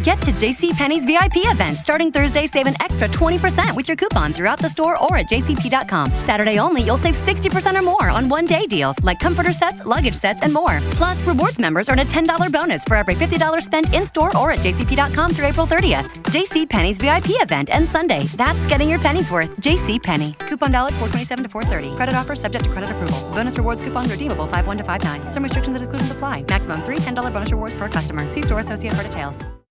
Get to JCPenney's VIP event starting Thursday. Save an extra 20% with your coupon throughout the store or at jcp.com. Saturday only, you'll save 60% or more on one-day deals like comforter sets, luggage sets, and more. Plus, rewards members earn a $10 bonus for every $50 spent in-store or at jcp.com through April 30th. JCPenney's VIP event ends Sunday. That's getting your pennies worth. JCPenney. Coupon valid 4/27 to 4/30. Credit offer subject to credit approval. Bonus rewards coupon redeemable 5/1 to 5/9. Some restrictions and exclusions apply. Maximum $3 $10 bonus rewards per customer. See store associate for details.